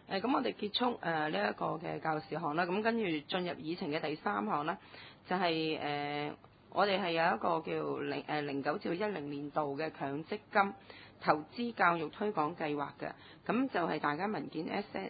咁我哋結束呢一個嘅教事項啦，咁跟住進入議程嘅第3項呢，就係我哋係有一個叫09至10年度嘅強積金投資教育推廣計劃嘅，咁就係大家文件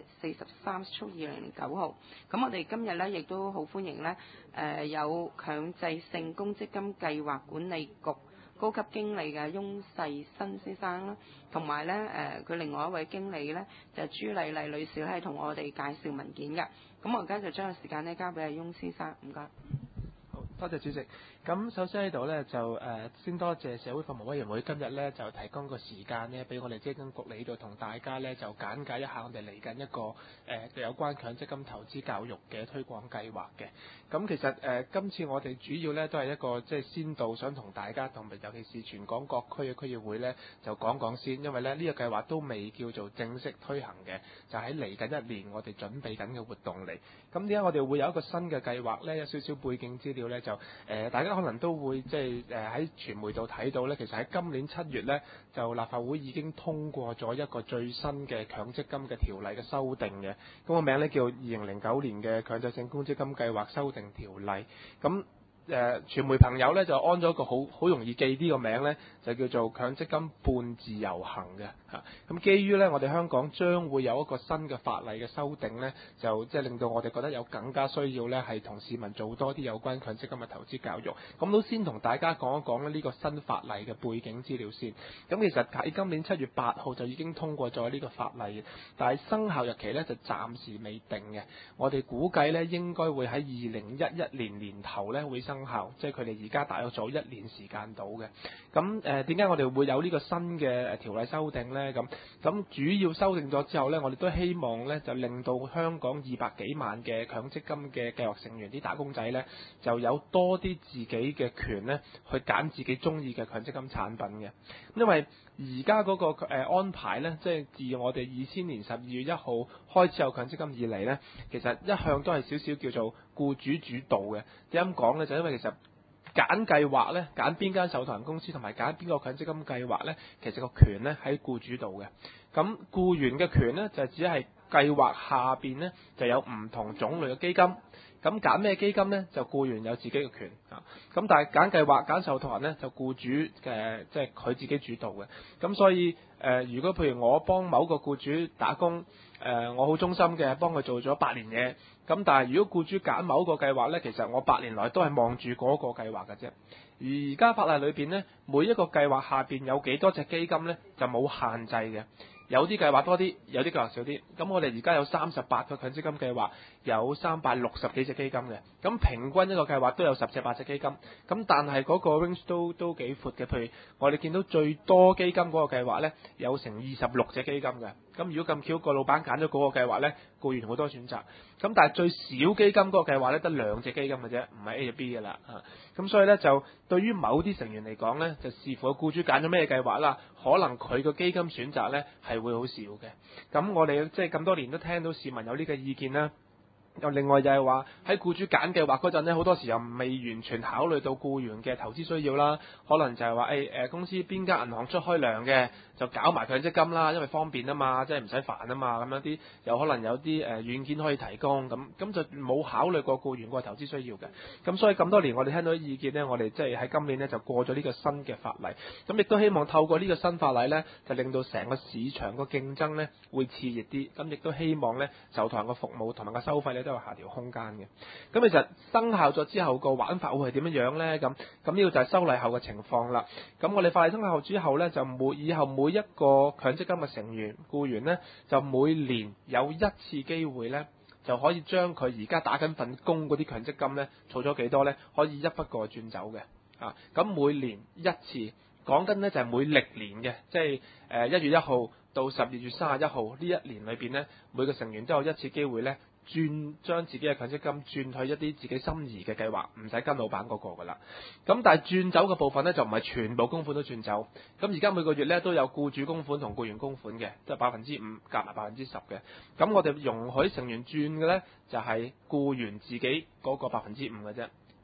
SS43/2009號。咁我哋今日呢，亦都好歡迎呢有強制性公積金計劃管理局高級經理嘅翁世新先生啦，同埋呢佢另外一位經理呢，就係朱麗麗女士咧，係同我哋介紹文件嘅。咁我而家就將個時間呢交俾阿翁先生，唔該。 多謝主席。咁首先喺度呢，就先多謝社會服務委員會今日呢，就提供個時間呢，俾我哋積金局嚟度同大家呢，就簡介一下我哋嚟緊一個有關強積金投資教育嘅推廣計劃嘅。咁其實今次我哋主要呢，都係一個即係先導，想同大家同埋尤其是全港各區嘅區議會呢，就講講先，因為呢個計劃都未叫做正式推行嘅，就喺嚟緊1年我哋準備緊嘅活動嚟。咁點解我哋會有一個新嘅計劃呢？有少少背景資料呢，就大家可能都會即係喺傳媒度睇到呢，其實喺今年7月呢，就立法會已經通過咗一個最新嘅強積金嘅條例嘅修訂嘅，咁個名呢，叫2009年嘅強制性公積金計劃修訂條例。咁傳媒朋友呢，就安咗一個好容易記啲個名呢，就叫做強積金半自由行嘅嚇。咁基於呢，我哋香港將會有一個新嘅法例嘅修訂呢，就即係令到我哋覺得有更加需要呢，係同市民做多啲有關強積金嘅投資教育。咁都先同大家講一講呢個新法例嘅背景資料先。咁其實喺今年7月8號就已經通過咗呢個法例，但係生效日期呢，就暫時未定嘅。我哋估計呢，應該會喺2011年年頭呢會生效，即係佢哋而家大約做1年時間到嘅。咁點解我哋會有呢個新嘅條例修訂呢？咁主要修訂咗之後呢，我哋都希望呢，就令到香港200幾萬嘅強積金嘅計劃成員啲打工仔呢，就有多啲自己嘅權呢，去揀自己中意嘅強積金產品嘅。因為而家嗰個安排呢，即係自我哋2000年12月1號開始有強積金以嚟呢，其實一向都係少少叫做僱主主導嘅。點樣講呢？就因為其實揀計劃呢，揀邊間受託人公司同埋揀邊個強積金計劃呢，其實個權呢喺僱主度嘅。咁僱員嘅權呢，就只係計劃下邊呢，就有唔同種類嘅基金。咁揀咩基金呢？就僱員有自己嘅權啊。咁但係揀計劃、揀受託人呢，就僱主嘅即係佢自己主導嘅。咁所以如果譬如我幫某個僱主打工，我好忠心嘅幫佢做咗8年嘢。咁但係如果僱主揀某個計劃呢，其實我8年來都係望住嗰個計劃嘅啫。而家法例裏邊呢，每一個計劃下邊有幾多隻基金呢，就冇限制嘅。有啲計劃多啲，有啲計劃少啲。咁我哋而家有38個強積金計劃，有360幾隻基金嘅。咁平均一個計劃都有10隻8隻基金。咁但係嗰個 range 都幾闊嘅。譬如我哋見到最多基金嗰個計劃呢，有成26隻基金嘅。咁如果咁巧個老闆揀咗嗰個計劃呢，僱員好多選擇。咁但係最少基金嗰個計劃呢，得2隻基金嘅啫，唔係 A 就 B 嘅啦。咁所以呢，就對於某啲成員嚟講呢，就視乎個僱主揀咗咩計劃啦，可能佢個基金選擇呢係會好少嘅。咁我哋即係咁多年都聽到市民有呢個意見啦。又另外就係話喺僱主揀計劃嗰陣呢，好多時又未完全考慮到僱員嘅投資需要啦。可能就係話公司邊間銀行出開糧嘅就搞埋強積金啦，因為方便啊嘛，即係唔使煩啊嘛。咁樣啲有可能有啲軟件可以提供，咁就冇考慮過僱員個投資需要嘅。咁所以咁多年我哋聽到啲意見呢，我哋即係喺今年呢就過咗呢個新嘅法例。咁亦都希望透過呢個新法例呢，就令到成個市場個競爭呢會熾熱啲。咁亦都希望呢受託人個服務同埋個收費呢都有下調空間嘅。咁其實生效咗之後個玩法會係點樣呢？咁呢個就係修例後嘅情況啦。咁我哋法例生效之後呢，就以後每一個強積金嘅成員僱員呢，就每年有1次機會呢，就可以將佢而家打緊份工嗰啲強積金呢，儲咗幾多呢？可以一筆過轉走嘅。咁每年1次，講緊呢就係每歷年嘅，即係1月1號到12月31號呢1年裏邊呢，每個成員都有1次機會呢，將自己嘅強積金轉去一啲自己心儀嘅計劃，唔使跟老闆嗰個噶啦。咁但係轉走嘅部分呢，就唔係全部供款都轉走。咁而家每個月呢，都有僱主供款同僱員供款嘅，即係5%夾埋10%嘅。咁我哋容許成員轉嘅呢，就係僱員自己嗰個5%嘅啫。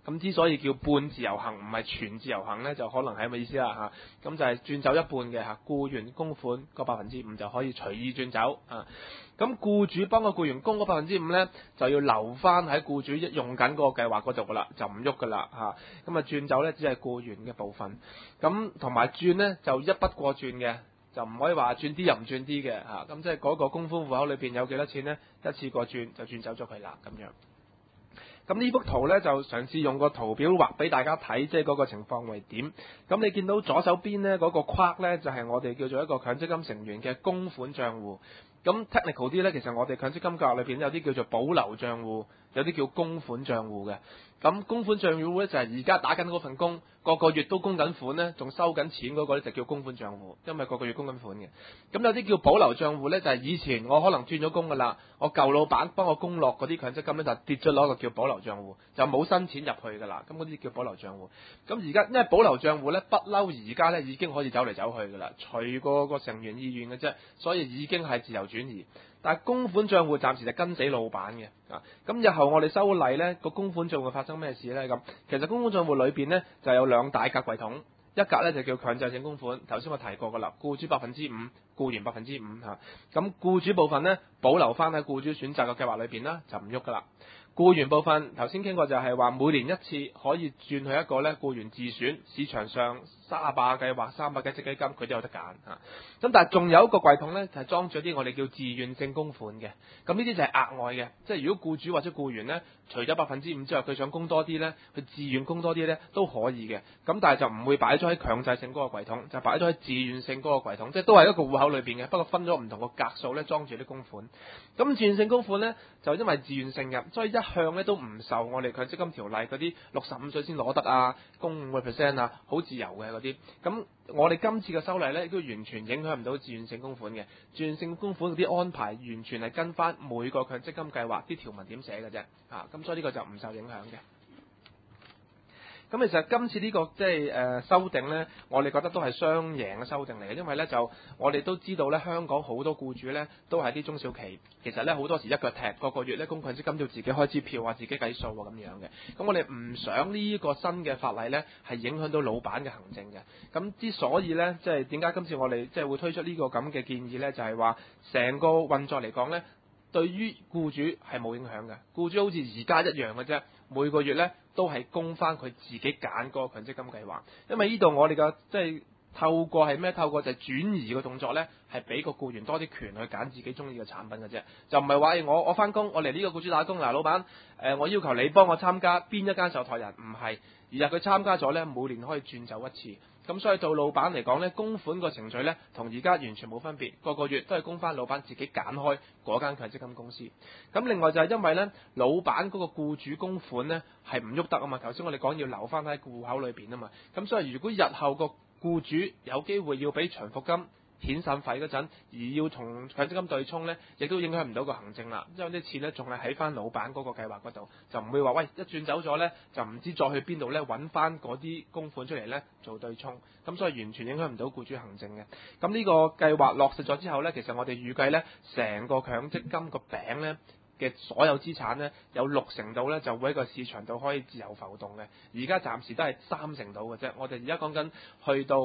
咁之所以叫半自由行唔係全自由行咧，就可能係咁嘅意思啦嚇。咁就係轉走一半嘅嚇，僱員供款個5%就可以隨意轉走啊。咁僱主幫個僱員供嗰5%咧，就要留翻喺僱主用緊嗰個計劃嗰度噶啦，就唔喐噶啦嚇。咁啊轉走咧，只係僱員嘅部分。咁同埋轉咧就一筆過轉嘅，就唔可以話轉啲又唔轉啲嘅嚇。咁即係嗰個供款戶口裏邊有幾多錢咧，一次過轉就轉走咗佢啦咁樣。咁呢幅圖咧就嘗試用個圖表畫俾大家睇，即係嗰個情況為點。咁你見到左手邊咧嗰個框咧就係我哋叫做一個強積金成員嘅供款帳戶。咁 technical 啲咧，其實我哋強積金計劃裏邊有啲叫做保留帳戶，有啲叫供款帳戶嘅。咁供款帳戶咧就係而家打緊嗰份工，個月都供緊款咧，仲收緊錢嗰個咧就叫供款帳戶，因為個月供緊款嘅。咁有啲叫保留帳戶咧，就係以前我可能轉咗工噶啦，我舊老闆幫我供落嗰啲強積金咧就跌咗落一個叫保留帳戶，就冇新錢入去噶啦。咁嗰啲叫保留帳戶。咁而家因為保留帳戶咧不嬲，而家咧已經可以走嚟走去噶啦，隨個成員意願嘅啫，所以已經係自由轉移。但係供款帳戶暫時就跟死老闆嘅啊！咁日後我哋修例咧，個供款帳戶發生咩事咧？咁其實供款帳戶裏邊咧就有兩大格櫃桶，一格咧就叫強制性供款，頭先我提過噶啦，僱主5%，僱員5%嚇。咁僱主部分咧保留翻喺僱主選擇嘅計劃裏邊啦，就唔喐噶啦。僱員部分頭先傾過就係話每年一次可以轉去一個咧僱員自選市場上38計劃300嘅積基金，佢都有得揀嚇。咁但係仲有一個櫃桶咧，就係裝咗啲我哋叫自願性供款嘅。咁呢啲就係額外嘅，即係如果僱主或者僱員咧，除咗5%之外，佢想供多啲咧，佢自願供多啲咧都可以嘅。咁但係就唔會擺咗喺強制性嗰個櫃桶，就擺咗喺自願性嗰個櫃桶，即係都係一個戶口裏邊嘅，不過分咗唔同個格數咧裝住啲供款。咁自願性供款咧就因為自願性嘅，所以一向咧都唔受我哋強積金條例嗰啲65歲先攞得啊，供5%啊，好自由嘅嗰啲。咁我哋今次嘅修例咧，亦都完全影響唔到自願性供款嘅。自願性供款嗰啲安排完全係跟翻每個強積金計劃啲條文點寫嘅啫，咁所以呢個就唔受影響嘅。咁其實今次呢個即係修訂咧，我哋覺得都係雙贏嘅修訂嚟嘅，因為咧就我哋都知道咧，香港好多僱主咧都係啲中小企，其實咧好多時一腳踢，個月咧供強積金要自己開支票啊，自己計數啊咁樣嘅。咁我哋唔想呢個新嘅法例咧係影響到老闆嘅行政嘅。咁之所以咧即係點解今次我哋即係會推出呢個咁嘅建議咧，就係話成個運作嚟講咧，對於僱主係冇影響嘅。僱主好似而家一樣嘅啫，每個月咧都係供翻佢自己揀嗰個強積金計劃，因為呢度我哋嘅即係透過係咩？透過就係轉移嘅動作咧，係俾個僱員多啲權去揀自己中意嘅產品嘅啫，就唔係話我翻工，我嚟呢個僱主打工嗱，老闆我要求你幫我參加邊一間受託人，唔係，而係佢參加咗咧，每年可以轉走一次。咁所以對老闆嚟講咧，供款個程序咧，同而家完全冇分別，個月都係供翻老闆自己揀開嗰間強積金公司。咁另外就係因為咧，老闆嗰個僱主供款咧係唔喐得啊嘛，頭先我哋講要留翻喺戶口裏邊啊嘛，咁所以如果日後個僱主有機會要俾長服金遣散費嗰陣，而要同強積金對沖咧，亦都影響唔到個行政啦，因為啲錢咧仲係喺翻老闆嗰個計劃嗰度，就唔會話喂一轉走咗咧，就唔知再去邊度咧揾翻嗰啲供款出嚟咧做對沖，咁所以完全影響唔到僱主行政嘅。咁呢個計劃落實咗之後咧，其實我哋預計咧，成個強積金個餅咧嘅所有資產咧，有60%度咧就會喺個市場度可以自由浮動嘅。而家暫時都係30%度嘅啫。我哋而家講緊去到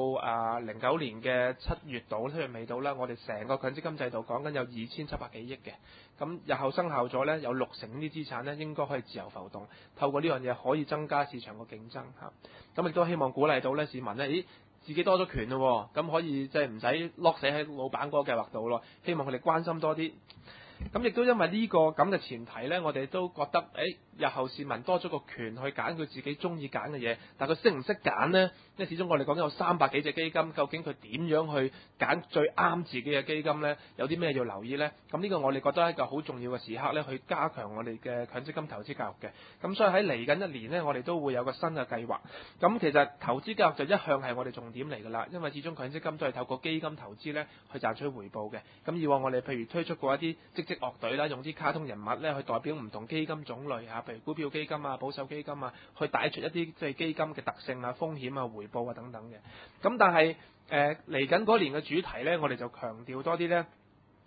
09年嘅7月度，7月尾度啦，我哋成個強積金制度講緊有2700幾億嘅。咁日後生效咗咧，有60%啲資產咧應該可以自由浮動，透過呢樣嘢可以增加市場個競爭嚇。咁亦都希望鼓勵到咧市民咧，自己多咗權咯，咁可以即係唔使 lock 死喺老闆嗰個計劃度咯。希望佢哋關心多啲。咁亦都因為呢個咁嘅前提呢，我哋都覺得，日後市民多咗個權去揀佢自己中意揀嘅嘢，但佢識唔識揀呢？因為始終我哋講緊有300幾隻基金，究竟佢點樣去揀最啱自己嘅基金呢？有啲咩要留意呢？咁呢個我哋覺得係一個好重要嘅時刻呢，去加強我哋嘅強積金投資教育嘅。咁所以喺嚟緊一年呢，我哋都會有個新嘅計劃。咁其實投資教育就一向係我哋重點嚟㗎啦，因為始終強積金都係透過基金投資呢去賺取回報嘅。咁以往我哋譬如推出過一啲積積樂隊啦，用啲卡通人物咧去代表唔同基金種類譬如股票基金啊、保守基金啊，去帶出一啲即係基金嘅特性啊、風險啊、回報啊等等嘅。咁但係嚟緊嗰年嘅主題咧，我哋就強調多啲咧，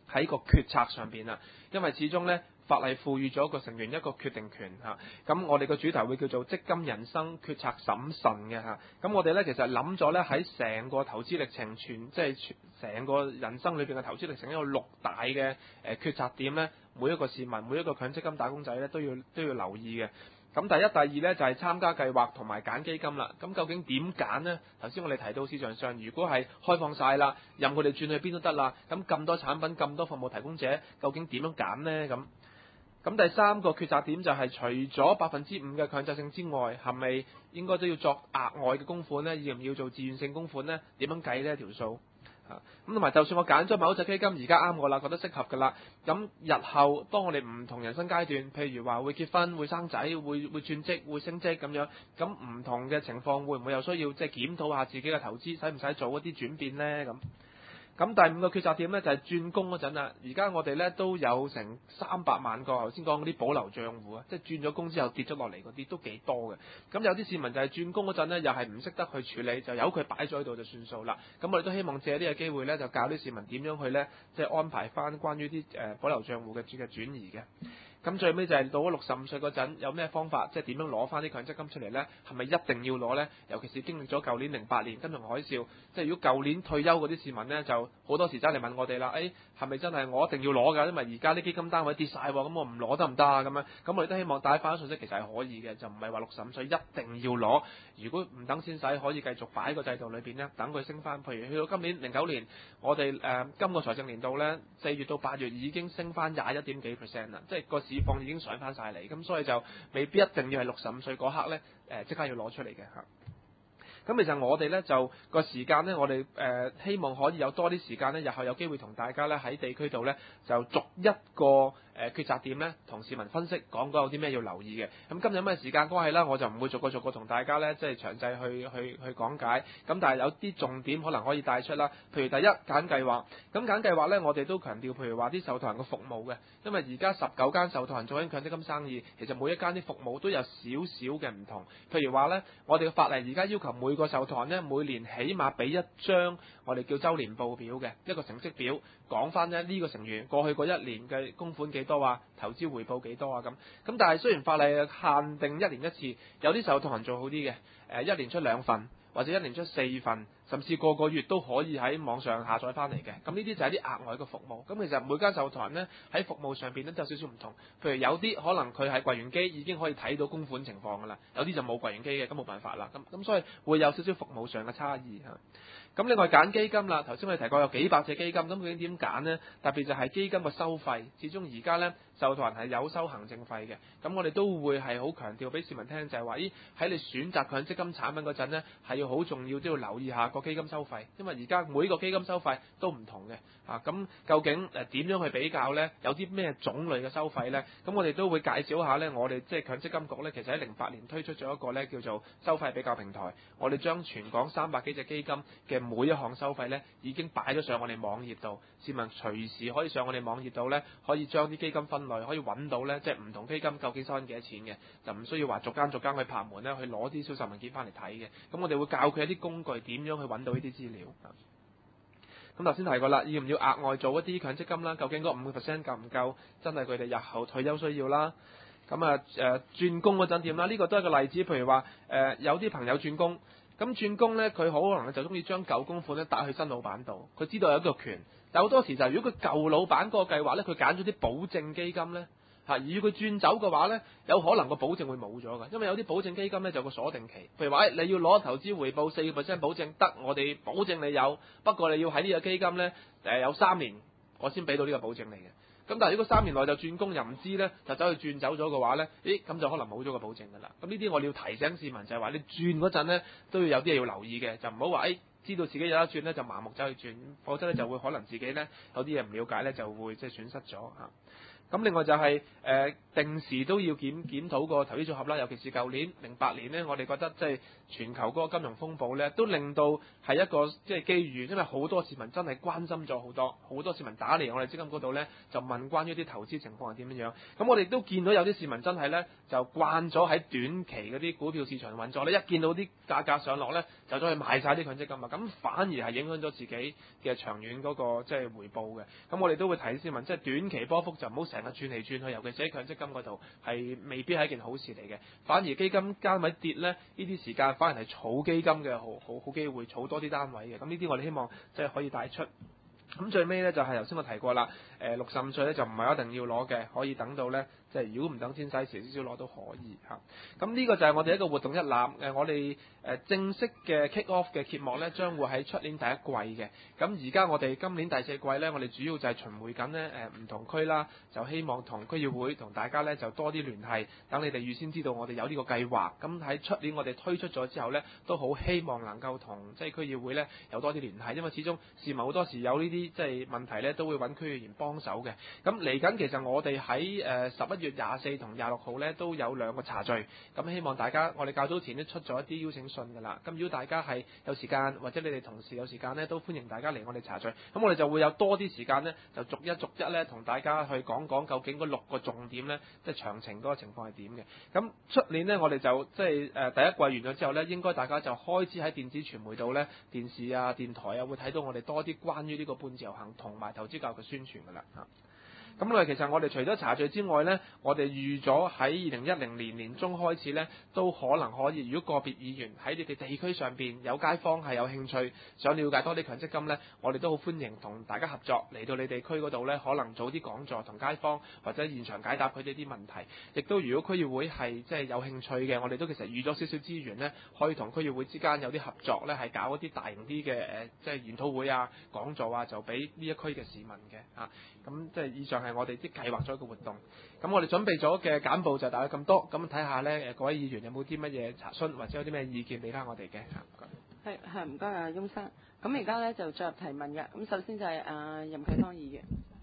喺個決策上邊啦，因為始終咧法例賦予咗個成員一個決定權嚇。咁我哋個主題會叫做積金人生決策審慎嘅嚇。咁我哋咧其實諗咗咧喺成個投資歷程即係成個人生裏邊嘅投資歷程有6大嘅決策點咧，每一個市民每一個強積金打工仔咧都要留意嘅。咁第一、第二咧就係參加計劃同埋揀基金啦。咁究竟點揀呢？頭先我哋提到市場上如果係開放晒啦，任佢哋轉去邊都得啦。咁多產品、咁多服務提供者，究竟點樣揀呢？咁第三個決策點就係除咗5%嘅強制性之外，係咪應該都要作額外嘅供款呢？要唔要做自願性供款呢？點樣計呢條數？咁同埋，就算我揀咗某一隻基金，而家啱我啦，覺得適合㗎啦。咁日後當我哋唔同人生階段，譬如話會結婚、會生仔、會轉職、會升職咁樣，咁唔同嘅情況會唔會有需要即係檢討下自己嘅投資，使唔使做一啲轉變呢？咁第5個決策點咧就係轉工嗰陣啦。而家我哋咧都有成300萬個頭先講嗰啲保留帳戶啊，即係轉咗工之後跌咗落嚟嗰啲都幾多嘅。咁有啲市民就係轉工嗰陣咧，又係唔識得去處理，就由佢擺咗喺度就算數啦。咁我哋都希望借呢個機會咧，就教啲市民點樣去咧，即係安排翻關於啲保留帳戶嘅轉移嘅。咁最尾就係到咗65歲嗰陣，有咩方法，即係點樣攞翻啲強積金出嚟呢？係咪一定要攞呢？尤其是經歷咗舊年08年金融海嘯，即係如果舊年退休嗰啲市民呢，就好多時走嚟問我哋啦，係咪真係我一定要攞㗎？因為而家啲基金單位跌晒喎，咁我唔攞得唔得啊？咁我哋都希望帶翻信息，其實係可以嘅，就唔係話65歲一定要攞。如果唔等錢使，可以繼續擺喺個制度裏邊呢，等佢升翻。譬如去到今年09年，我哋今個財政年度呢，4月到8月已經升翻21點幾%啦，即係個市況已經上翻晒嚟，咁所以就未必一定要係65歲嗰刻咧，即刻要攞出嚟嘅嚇。咁其實我哋咧就個時間咧，我哋希望可以有多啲時間咧，日後有機會同大家咧喺地區度咧就逐一個決策點咧，同市民分析講有啲咩要留意嘅。咁今日因為時間關係啦，我就唔會逐個同大家咧即係詳細去講解。咁但係有啲重點可能可以帶出啦。譬如第一，揀計劃。咁揀計劃咧，我哋都強調，譬如話啲受託人嘅服務嘅，因為而家19間受託人做緊強積金生意，其實每一間啲服務都有少少嘅唔同。譬如話咧，我哋嘅法例而家要求每個受託人咧每年起碼俾一張我哋叫周年報表嘅一個成績表，講翻咧呢個成員過去嗰1年嘅供款幾多啊，投資回報幾多啊咁。但係雖然法例限定1年1次，有啲受託人做好啲嘅，1年出2份。或者1年出4份，甚至個月都可以喺網上下載翻嚟嘅。咁呢啲就係啲額外嘅服務。咁其實每間受託人呢，喺服務上邊咧都有少少唔同。譬如有啲可能佢係櫃員機已經可以睇到供款情況㗎啦，有啲就冇櫃員機嘅，咁冇辦法啦。咁所以會有少少服務上嘅差異嚇。咁另外揀基金啦，頭先我哋提過有幾百隻基金，咁究竟點揀呢？特別就係基金嘅收費，始終而家呢，受託人係有收行政費嘅。咁我哋都會係好強調俾市民聽，就係話喺你選擇強積金產品嗰陣呢，係要好重要都要留意下個基金收費，因為而家每個基金收費都唔同嘅。咁究竟點樣去比較呢？有啲咩種類嘅收費呢？咁我哋都會介紹下呢，我哋即係強積金局呢，其實喺08年推出咗一個呢叫做收費比較平台，我哋將全港300幾隻基金嘅每一項收費呢已經擺咗上我哋網頁度，市民隨時可以上我哋網頁度呢，可以將啲基金分類，可以揾到呢，即係唔同基金究竟收緊幾多錢嘅，就唔需要話逐間去拍門呢，去攞啲銷售文件翻嚟睇嘅。咁我哋會教佢一啲工具點樣去揾到呢啲資料。咁頭先提過啦，要唔要額外做一啲強積金啦？究竟嗰5% 夠唔夠？真係佢哋日後退休需要啦。咁轉工嗰陣點啦？呢個都係個例子，譬如話有啲朋友轉工。咁轉工咧，佢好可能就中意將舊供款咧打去新老闆度，佢知道有一個權。但好多時就係如果佢舊老闆嗰個計劃咧，佢揀咗啲保證基金咧，而要佢轉走嘅話咧，有可能個保證會冇咗㗎，因為有啲保證基金咧就有個鎖定期，譬如話你要攞投資回報4% 保證，得我哋保證你有，不過你要喺呢個基金咧有3年，我先俾到呢個保證你嘅。咁但係如果3年內就轉工又唔知咧，就走去轉走咗嘅話咧，咁就可能冇咗個保證㗎啦。咁呢啲我哋要提醒市民就係話，你轉嗰陣咧都要有啲嘢要留意嘅，就唔好話知道自己有得轉咧就盲目走去轉，否則咧就會可能自己咧有啲嘢唔了解咧就會即係損失咗嚇。咁另外就係定時都要檢討個投資組合啦，尤其是舊年08年呢，我哋覺得即係全球嗰個金融風暴咧，都令到係一個即係機遇，因為好多市民真係關心咗好多市民打嚟我哋積金嗰度咧，就問關於啲投資情況係點樣。咁我哋都見到有啲市民真係咧就慣咗喺短期嗰啲股票市場運作咧，一見到啲價格上落咧，就走去買晒啲強積金啊。 咁反而係影響咗自己嘅長遠嗰個即係回報嘅。咁我哋都會提市民，即係短期波幅就唔好成日轉嚟轉去，尤其是喺強積金嗰度係未必係一件好事嚟嘅。反而基金單位跌咧，呢啲時間反而係儲基金嘅好機會，儲多啲單位嘅。咁呢啲我哋希望即係可以帶出。咁最尾咧就係頭先我提過啦，65歲咧就唔係一定要攞嘅，可以等到咧即係如果唔等錢使遲少少攞都可以嚇。咁呢個就係我哋一個活動一覽。我哋正式嘅 kick off 嘅揭幕咧將會喺出年第一季嘅。咁而家我哋今年第四季咧，我哋主要就係巡迴緊咧唔同區啦，就希望同區議會同大家咧就多啲聯繫，等你哋預先知道我哋有呢個計劃。咁喺出年我哋推出咗之後咧，都好希望能夠同即係區議會咧有多啲聯繫，因為始終市民好多時有呢啲即係問題咧，都會揾區議員幫手嘅。咁嚟緊其實我哋喺11月24同26號咧都有2個茶聚，咁希望大家我哋較早前都出咗一啲邀請信㗎啦。咁如果大家係有時間或者你哋同事有時間咧，都歡迎大家嚟我哋茶聚。咁我哋就會有多啲時間咧，就逐一咧同大家去講究竟嗰6個重點咧，即係詳情嗰個情況係點嘅。咁出年咧我哋就即係第一季完咗之後咧，應該大家就開始喺電子傳媒度咧、電視啊、電台啊會睇到我哋多啲關於呢個半自由行同埋投資教育嘅宣傳㗎啦嚇。咁其實我哋除咗茶聚之外呢，我哋預咗喺2010年年中開始呢，都可能可以。如果個別議員喺你哋地區上邊有街坊係有興趣想了解多啲強積金呢，我哋都好歡迎同大家合作嚟到你哋區嗰度呢，可能做啲講座同街坊或者現場解答佢哋啲問題。亦都如果區議會係即係有興趣嘅，我哋都其實預咗少少資源呢，可以同區議會之間有啲合作呢，係搞一啲大型啲嘅即係研討會啊、講座啊，就俾呢一區嘅市民嘅嚇。咁即係以上係我哋啲計劃咗一個活動。咁我哋準備咗嘅簡報就大概咁多。咁睇下咧各位議員有冇啲乜嘢查詢或者有啲咩意見俾翻我哋嘅嚇。 係唔該啊，翁生。咁而家咧就進入提問嘅。咁首先就係任啟芳議員。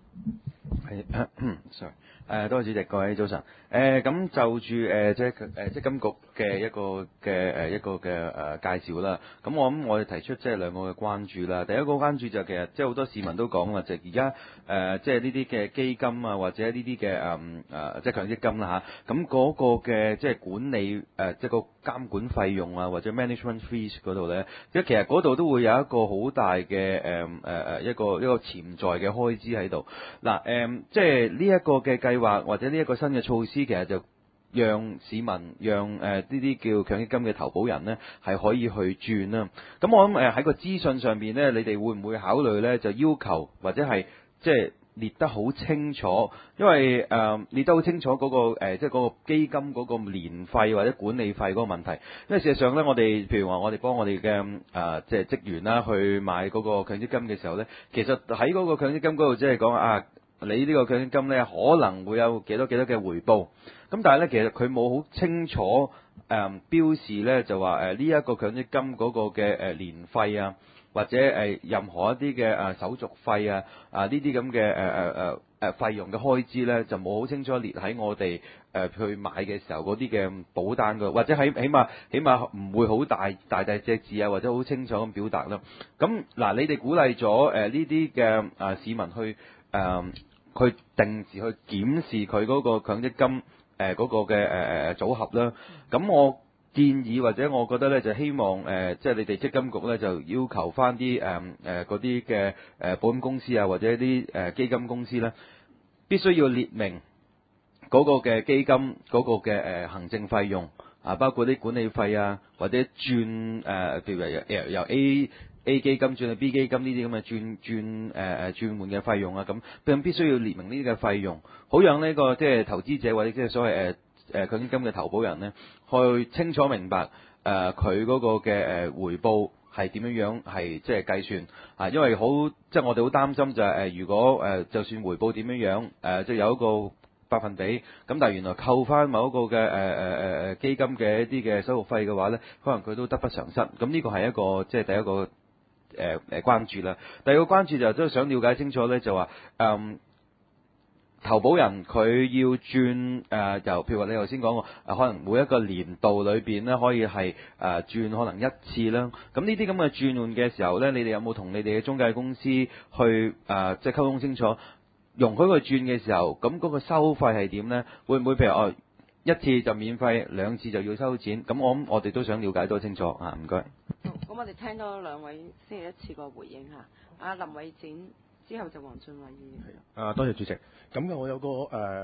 sorry，多謝主席，各位早晨。咁就住積金局嘅一個嘅介紹啦。咁我哋提出即係2個嘅關注啦。第一個關注就其實即係好多市民都講啦，就而家即係呢啲嘅基金啊，或者呢啲嘅即係強積金啦嚇。咁嗰個嘅即係管理即係個監管費用啊，或者 management fees 嗰度咧，即係其實嗰度都會有一個好大嘅一個潛在嘅開支喺度。嗱即係呢一個嘅計劃或者呢一個新嘅措施，其實就讓市民、讓呢啲叫強積金嘅投保人呢，係可以去轉啦。咁我諗喺個資訊上邊呢，你哋會唔會考慮呢？就要求或者係即係列得好清楚，因為列得好清楚嗰個即係嗰個基金嗰個年費或者管理費嗰個問題。因為事實上呢，我哋譬如話我哋幫我哋嘅即係職員啦去買嗰個強積金嘅時候呢，其實喺嗰個強積金嗰度即係講你呢個強積金呢可能會有幾多嘅回報，咁但係呢，其實佢冇好清楚標示呢，就話呢一個強積金嗰個嘅年費啊，或者任何一啲嘅手續費啊呢啲咁嘅費用嘅開支呢，就冇好清楚列喺我哋去買嘅時候嗰啲嘅保單嘅，或者起碼唔會好大隻字啊，或者好清楚咁表達啦。咁嗱，你哋鼓勵咗呢啲嘅市民去定時去檢視佢嗰個強積金嗰個嘅組合啦。咁我建議或者我覺得咧，就希望即係你哋積金局咧，就要求翻啲嗰啲嘅保險公司啊，或者啲基金公司咧，必須要列明嗰個嘅基金嗰個嘅行政費用啊，包括啲管理費啊，或者轉譬如由 A 基金轉去 B 基金呢啲咁嘅轉換嘅費用啊，咁必須要列明呢啲嘅費用，好讓呢個即係投資者或者即係所謂強積金嘅投保人呢，去清楚明白佢嗰個嘅回報係點樣係即係計算啊，因為即係我哋好擔心就係如果就算回報點樣即係有一個百分比，咁但係原來扣翻某一個嘅基金嘅一啲嘅手續費嘅話呢，可能佢都得不償失。咁呢個係一個即係第一個關注啦。第二個關注就都想了解清楚呢，就話投保人佢要轉由譬如話你頭先講過可能每一個年度裏邊呢，可以係轉可能1次啦。咁呢啲咁嘅轉換嘅時候呢，你哋有冇同你哋嘅中介公司去即係溝通清楚？容許佢轉嘅時候，咁嗰個收費係點呢？會唔會譬如1次就免費，2次就要收錢？咁我哋都想了解多清楚啊！唔該。 好， 咁我哋聽多兩位先係一次過回應下。阿林偉展之後就黃俊偉議員。 多謝主席。咁我有個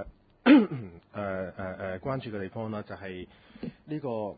關注嘅地方啦，就係呢個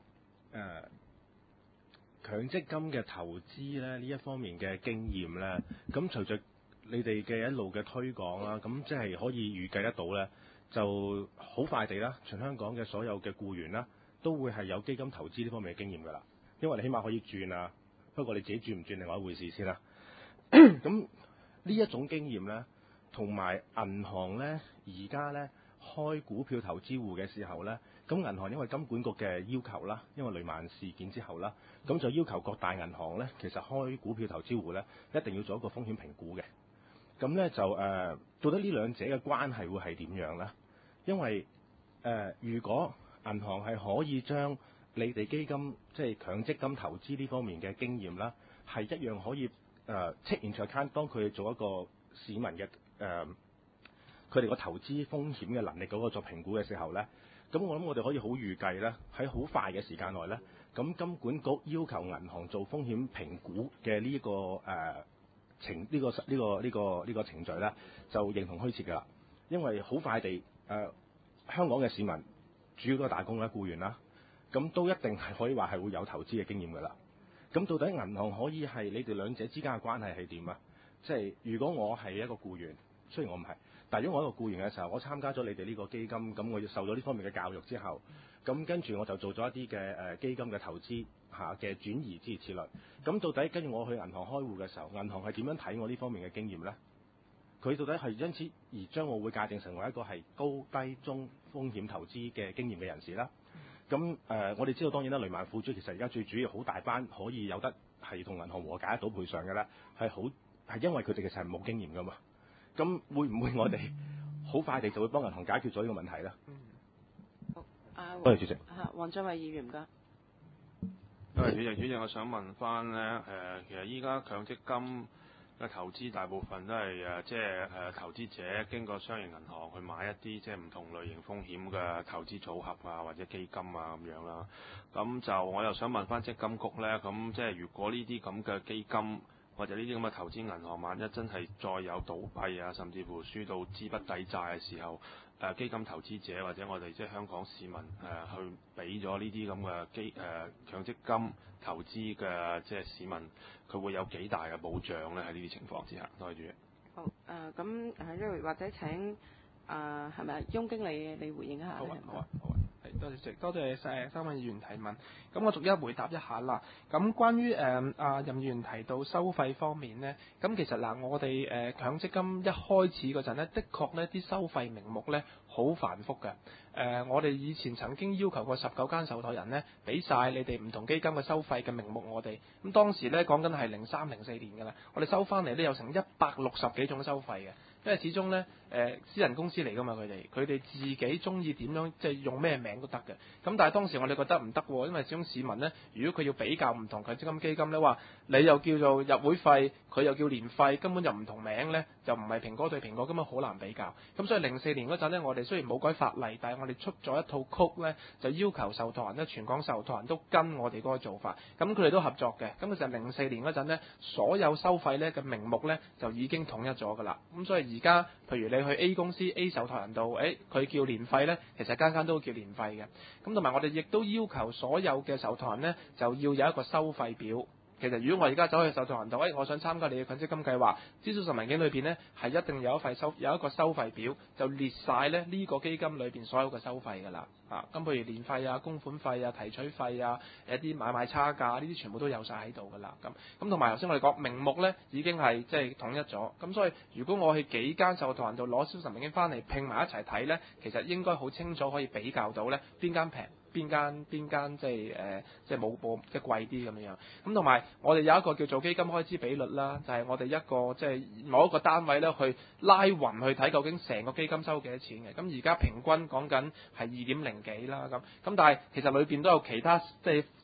強積金嘅投資咧呢一方面嘅經驗咧。咁隨着你哋嘅一路嘅推廣啦，咁即係可以預計得到咧，就好快地啦，全香港嘅所有嘅僱員啦，都會係有基金投資呢方面嘅經驗㗎啦。因為你起碼可以轉啊，不過你自己轉唔轉另外一回事先啦。咁呢一種經驗咧，同埋銀行咧而家咧開股票投資戶嘅時候咧，咁銀行因為金管局嘅要求啦，因為雷曼事件之後啦，咁就要求各大銀行咧，其實開股票投資戶咧一定要做一個風險評估嘅。咁咧就到底呢兩者嘅關係會係點樣咧？因為如果銀行係可以將你哋基金即係強積金投資呢方面嘅經驗啦，係一樣可以take into account當佢做一個市民嘅佢哋個投資風險嘅能力嗰個作評估嘅時候咧，咁我諗我哋可以好預計咧，喺好快嘅時間內咧，咁金管局要求銀行做風險評估嘅呢個程序咧，就形同虛設㗎啦。因為好快地香港嘅市民主要都係打工啦、僱員啦，咁都一定係可以話係會有投資嘅經驗㗎啦。咁到底銀行可以係你哋兩者之間嘅關係係點啊？即係如果我係一個僱員，雖然我唔係，但係如果我一個僱員嘅時候，我參加咗你哋呢個基金，咁我受咗呢方面嘅教育之後，咁跟住我就做咗一啲嘅基金嘅投資嘅轉移之類。咁到底跟住我去銀行開戶嘅時候，銀行係點樣睇我呢方面嘅經驗呢？佢到底係因此而將我會界定成為一個係高低中風險投資嘅經驗嘅人士啦？咁我哋知道當然啦，雷曼苦主其實而家最主要好大班可以有得係同銀行和解得到賠償嘅咧，係因為佢哋其實係冇經驗噶嘛。咁會唔會我哋好快地就會幫銀行解決咗呢個問題咧？ 好， 多謝主席。 黃俊偉議員唔該。 多謝主席，我想問翻咧其實依家強積金嘅投資大部分都係投資者經過商業銀行去買一啲即係唔同類型風險嘅投資組合啊，或者基金啊咁樣啦。咁就我又想問翻積金局咧，咁即係如果呢啲咁嘅基金或者呢啲咁嘅投資銀行，萬一真係再有倒閉啊，甚至乎輸到資不抵債嘅時候，基金投資者或者我哋即係香港市民去俾咗呢啲咁嘅強積金投資嘅即係市民，佢會有幾大嘅保障咧？喺呢啲情況之下，多謝主席。 好咁或者請係咪翁經理你回應一下？ 好啊。多謝主席，多謝三位議員提問。咁我逐一回答一下啦。咁關於任議員提到收費方面呢，咁其實我哋強積金一開始嗰陣呢，的確呢啲收費名目呢好繁複嘅。我哋以前曾經要求過19間受託人呢，俾晒你哋唔同基金嘅收費嘅名目我哋。咁當時呢講緊係03、04年㗎啦，我哋收翻嚟呢有成160幾種收費嘅。因為始終咧，私人公司嚟㗎嘛，佢哋自己中意點樣即係用咩名都得嘅。咁但係當時我哋覺得唔得喎，因為始終市民咧，如果佢要比較唔同強積金基金咧，話你又叫做入會費，佢又叫年費，根本就唔同名咧，就唔係蘋果對蘋果，根本好難比較。咁所以04年嗰陣咧，我哋雖然冇改法例，但係我哋出咗一套曲咧，就要求受託人咧，全港受託人都跟我哋嗰個做法。咁佢哋都合作嘅。咁其實04年嗰陣咧，所有收費咧嘅名目咧就已經統一咗㗎啦。咁所以而家譬如你去 A 公司 A 受託人度，佢叫年費咧，其實間間都叫年費嘅。咁同埋我哋亦都要求所有嘅受託人咧，就要有一個收費表。其實如果我而家走去受託人度，我想參加你嘅強積金計劃，資料實文件裏邊咧係一定有一個收費表，就列晒咧呢個基金裏邊所有嘅收費㗎啦。咁譬如年費啊、供款費啊、提取費啊、一啲買賣差價呢啲全部都有晒喺度㗎啦。咁同埋頭先我哋講名目咧已經係即係統一咗。咁所以如果我去幾間受託人度攞資料實文件翻嚟拼埋一齊睇咧，其實應該好清楚可以比較到咧邊間平。邊間即係冇即係貴啲咁樣。咁同埋我哋有一個叫做基金開支比率啦，就係我哋一個即係某一個單位咧去拉勻去睇究竟成個基金收幾多錢嘅。咁而家平均講緊係2.0幾啦咁。但係其實裏邊都有其他即係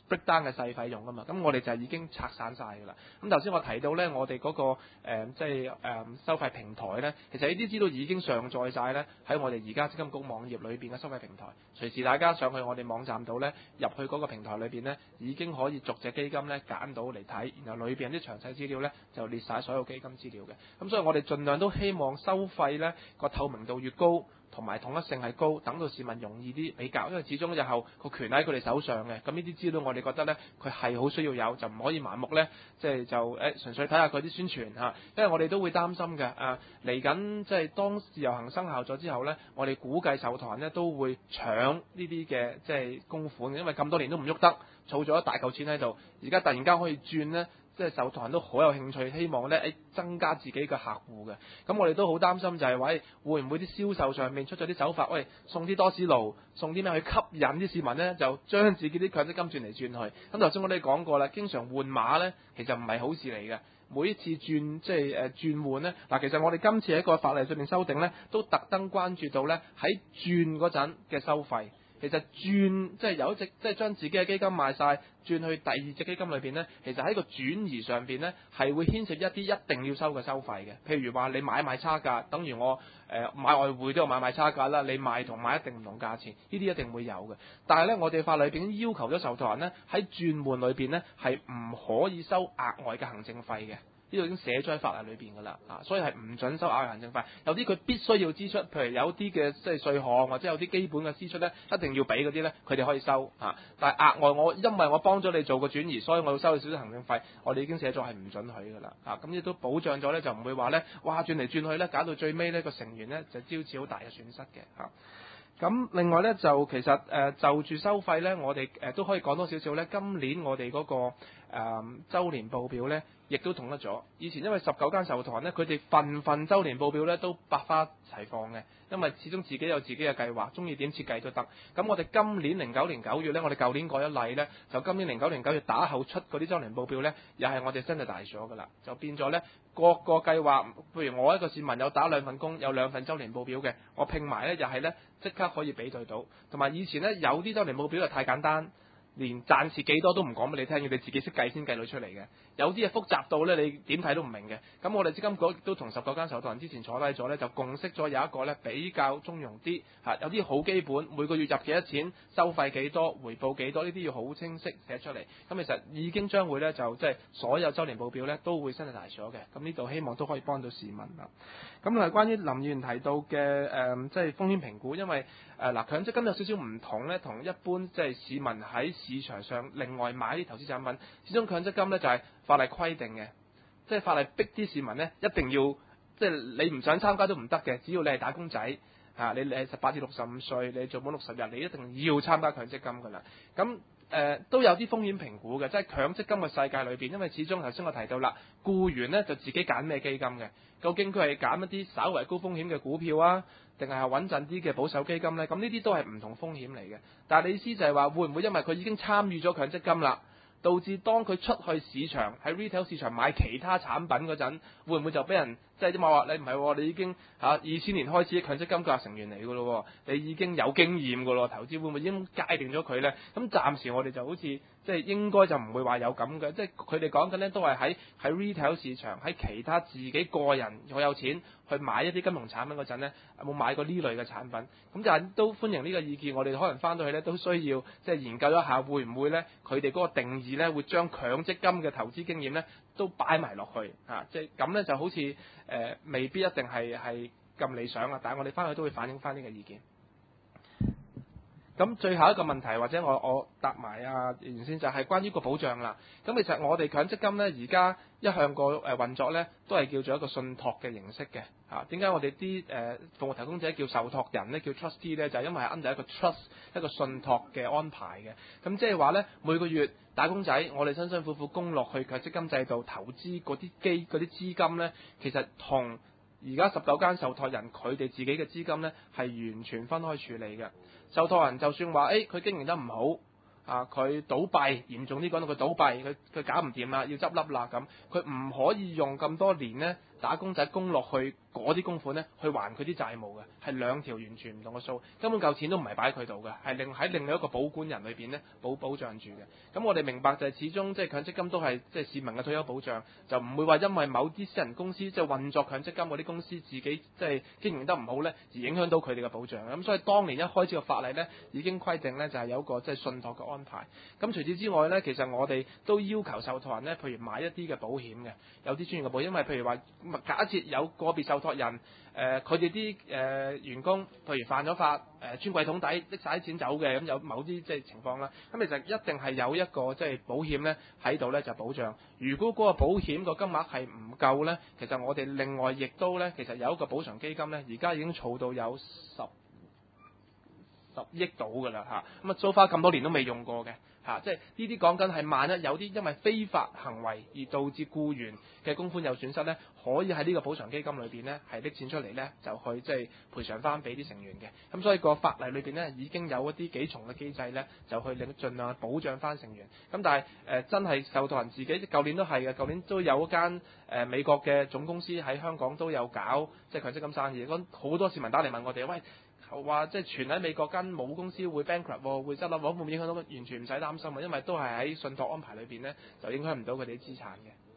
break down 嘅細費用噶嘛，咁我哋就已經拆散晒㗎啦。咁頭先我提到咧，我哋嗰、個收費平台咧，其實呢啲資料已經上載晒咧喺我哋而家積金局網頁裏邊嘅收費平台，隨時大家上去我哋網站度咧，入去嗰個平台裏邊咧，已經可以逐隻基金咧揀到嚟睇，然後裏邊啲詳細資料咧就列晒所有基金資料嘅。咁所以我哋盡量都希望收費咧個透明度越高，同埋統一性係高，等到市民容易啲比較，因為始終日後個權喺佢哋手上嘅。咁呢啲資料我哋覺得咧，佢係好需要有，就唔可以盲目咧，純粹睇下佢啲宣傳嚇。因為我哋都會擔心嘅，嚟緊當自由行生效咗之後咧，我哋估計受託人咧都會搶呢啲嘅供款，因為咁多年都唔喐得，儲咗一大嚿錢喺度，而家突然間可以轉咧。受託人都好有興趣，希望咧增加自己嘅客戶嘅。咁我哋都好擔心就係話，會唔會啲銷售上面出咗啲手法，送啲多士爐，送啲咩去吸引啲市民咧，就將自己啲強積金轉嚟轉去。咁頭先我哋講過啦，經常換碼咧，其實唔係好事嚟嘅。每一次轉轉換咧，嗱，其實我哋今次喺個法例上面修訂咧，都特登關注到咧喺轉嗰陣嘅收費。其實轉由一隻將自己嘅基金賣晒，轉去第二隻基金裏邊咧，其實喺個轉移上邊咧係會牽涉一啲一定要收嘅收費嘅。譬如話你買賣差價，等於我買外匯都有買賣差價啦，你賣同買一定唔同價錢，呢啲一定會有嘅。但係咧，我哋法例裏邊要求咗受託人咧喺轉換裏邊咧係唔可以收額外嘅行政費嘅。呢度已經寫咗喺法例裏邊㗎啦，所以係唔準收額外行政費。有啲佢必須要支出，譬如有啲嘅稅項或者有啲基本嘅支出咧，一定要俾嗰啲咧，佢哋可以收嚇。但係額外因為我幫咗你做個轉移，所以我要收你少少行政費，我哋已經寫咗係唔準許㗎啦。咁亦都保障咗咧，就唔會話咧，哇轉嚟轉去咧，搞到最尾呢個成員咧就招致好大嘅損失嘅。咁另外咧就其實就住收費咧，我哋都可以講多少少咧。今年我哋嗰個週年報表咧，亦都統一咗。以前因為19間受託人咧，佢哋份週年報表咧都百花齊放嘅，因為始終自己有自己嘅計劃，中意點設計都得。咁我哋今年09年9月咧，我哋舊年改咗例咧，就今年09年9月打後出嗰啲週年報表咧，又係我哋真係大咗㗎啦，就變咗咧各個計劃，譬如我一個市民有打2份工，有2份週年報表嘅，我拼埋咧又係咧即刻可以比對到。同埋以前咧有啲週年報表就太簡單。連賺蝕幾多都唔講俾你聽，要你自己識計先計到出嚟嘅。有啲嘢複雜到咧，你點睇都唔明嘅。咁我哋積金局都同19間受託人之前坐低咗咧，就共識咗有一個咧比較中庸啲嚇，有啲好基本，每個月入幾多錢，收費幾多，回報幾多，呢啲要好清晰寫出嚟。咁其實已經將會咧就所有週年報表咧都會standardize咗嘅。咁呢度希望都可以幫到市民啦。咁係關於林議員提到嘅風險評估，因為強積金有少少唔同咧，同一般市民喺市場上另外買啲投資產品，始終強積金咧就係法例規定嘅，法例逼啲市民咧一定要，你唔想參加都唔得嘅，只要你係打工仔你係18至65歲，你做滿60日，你一定要參加強積金㗎啦。咁都有啲風險評估嘅，即係強積金嘅世界裏邊，因為始終頭先我提到啦，僱員咧就自己揀咩基金嘅，究竟佢係揀一啲稍為高風險嘅股票啊，定係穩陣啲嘅保守基金咧？咁呢啲都係唔同風險嚟嘅。但係你意思就係話，會唔會因為佢已經參與咗強積金啦，導致當佢出去市場喺 retail 市場買其他產品嗰陣，會唔會就俾人啲話你唔係喎，你已經2000年開始強積金計劃成員嚟㗎咯，你已經有經驗㗎咯，投資會唔會已經界定咗佢咧？咁暫時我哋就好似應該就唔會話有咁嘅，佢哋講緊咧都係喺 retail 市場，喺其他自己個人好有錢去買一啲金融產品嗰陣咧，有冇買過呢類嘅產品？咁就係都歡迎呢個意見，我哋可能翻到去咧都需要研究一下，會唔會咧佢哋嗰個定義咧會將強積金嘅投資經驗咧都擺埋落去咁咧就好似未必一定係咁理想啊，但係我哋翻去都會反映翻呢個意見。咁最後一個問題，或者我答埋原先就係關於個保障啦。咁其實我哋強積金咧而家一向個運作咧都係叫做一個信託嘅形式嘅點解我哋啲服務提供者叫受託人咧叫 trustee 咧？就係因為係 under 一個 trust 一個信託嘅安排嘅。咁即係話咧每個月打工仔我哋辛辛苦苦供落去強積金制度投資嗰啲資金咧，其實同而家19間受託人佢哋自己嘅資金咧係完全分開處理嘅。受託人就算話佢經營得唔好佢倒閉，嚴重啲講到佢倒閉，佢搞唔掂啦，要執笠啦咁，佢唔可以用咁多年咧打工仔供落去嗰啲供款咧，去還佢啲債務嘅，係兩條完全唔同嘅數，根本嚿錢都唔係擺喺佢度嘅，係喺另外一個保管人裏邊咧保障住嘅。咁我哋明白就係始終即係強積金都係即係市民嘅退休保障，就唔會話因為某啲私人公司即係運作強積金嗰啲公司自己即係經營得唔好咧，而影響到佢哋嘅保障。咁所以當年一開始嘅法例咧已經規定咧就係有一個即係信託嘅安排。咁除此之外咧，其實我哋都要求受託人咧，譬如買一啲嘅保險嘅，有啲專業嘅保險，因為譬如話假設有個別受託人佢哋啲員工譬如犯咗法穿櫃桶底拎晒啲錢走嘅，咁有某啲即係情況啦，咁其實一定係有一個即係保險咧喺度咧就保障。如果嗰個保險個金額係唔夠咧，其實我哋另外亦都咧其實有一個補償基金咧，而家已經儲到有10億到㗎啦嚇，咁啊so far咁多年都未用過嘅嚇，即係呢啲講緊係萬一有啲因為非法行為而導致僱員嘅供款有損失咧，可以喺呢個補償基金裏邊咧係拎錢出嚟咧就去即係賠償翻俾啲成員嘅。咁所以個法例裏邊咧已經有一啲幾重嘅機制咧，就去令盡量保障翻成員。咁但係真係受託人自己，舊年都係嘅，舊年都有一間美國嘅總公司喺香港都有搞即係強積金生意，咁好多市民打嚟問我哋，喂，話即係傳喺美國間母公司會 bankrupt 會執笠，會唔會影響到？完全唔使擔心啊，因為都係喺信託安排裏邊咧，就影響唔到佢哋啲資產嘅。